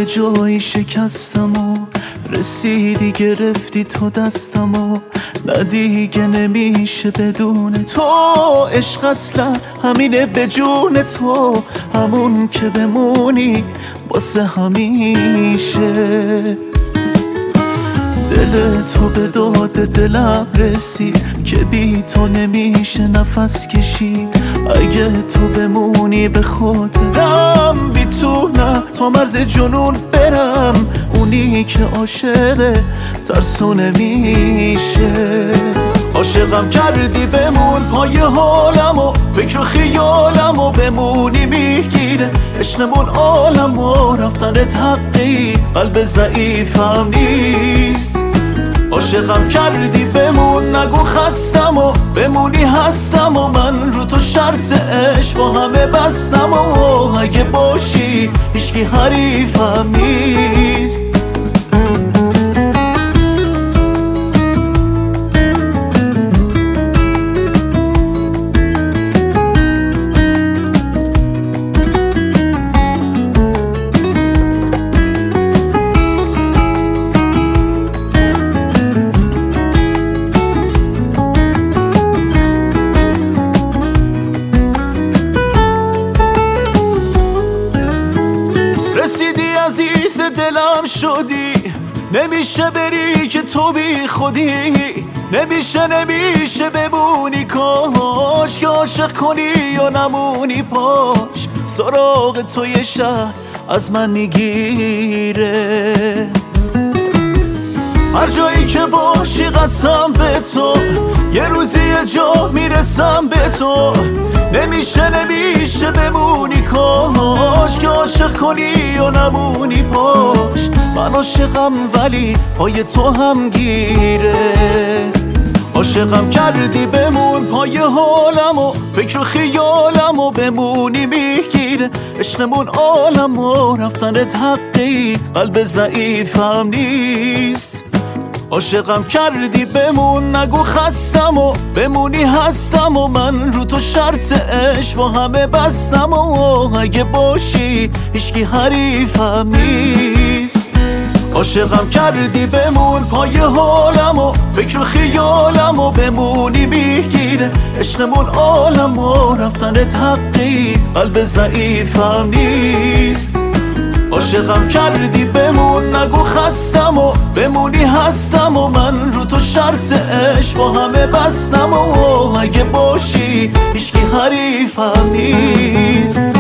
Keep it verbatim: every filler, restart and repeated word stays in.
جایی شکستم و رسیدی گرفتی تو دستم و نه دیگه نمیشه بدون تو. عشق اصلا همینه به جون تو، همون که بمونی واسه همیشه. دل تو به داد دلم رسید که بی تو نمیشه نفس کشید. اگه تو بمونی به خودم میتونم تا مرز جنون برم، اونی که عاشقه ترسو نمیشه. عاشقم کردی بمون پای حالم و فکر و خیالم و بمونی میگیره عشقمون عالم و رفتنت حقی قلب ضعیفم نیست. عاشقم کردی بمون نگو خستم و بمونی هستم و من رو تو شرط عشق با همه بستم و اگه باشی هیچکی حریفم نیست. رسیدی عزیز دلم شدی، نمیشه بری که تو بی خودی. نمیشه نمیشه بمونی کاش که عاشق کنی یا نمونی پاش. سراغ تو یه شهر از من میگیره، هر جایی که باشی قسم به تو یه روزی یه جا میرسم به تو. نمیشه نمیشه بمونی کاش که عاشق کنی یا نمونی پاش. من عاشقم ولی پای تو هم گیره. عاشقم کردی بمون پای حالم و فکر و خیالم و بمونی میگیره عشقمون عالم و رفتنت حقی قلب ضعیفم نیست. عاشقم کردی بمون نگو خستم و بمونی هستم و من رو تو شرط عشق با همه بستم و اگه باشی هیچکی حریفم نیست. عاشقم کردی بمون پای حالم و فکر و خیالم و بمونی میگیره عشقمون عالم و رفتنت حقی قلب ضعیفم نیست. عاشقم کردی بمون نگو خستم و بمونی هستم و من رو تو شرط عشق با همه بستم و اگه باشی هیچکی حریفم نیست.